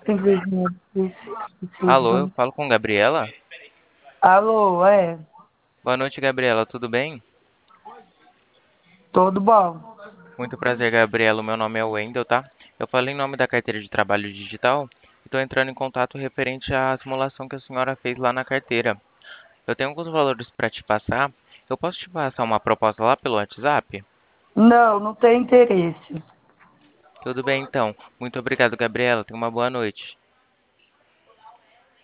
Simplesmente Alô, eu preciso. falo com Gabriela? Alô, Boa noite, Gabriela, tudo bem? tudo bom? Muito prazer, Gabriela. O meu nome é Wendel, tá? Eu falo em nome da carteira de trabalho digital e estou entrando em contato referente à simulação que a senhora fez lá na carteira. Eu tenho alguns valores para te passar. Eu posso te passar uma proposta lá pelo WhatsApp? Não tem interesse. Tudo bem, então. Muito obrigado, Gabriela. Tenha uma boa noite.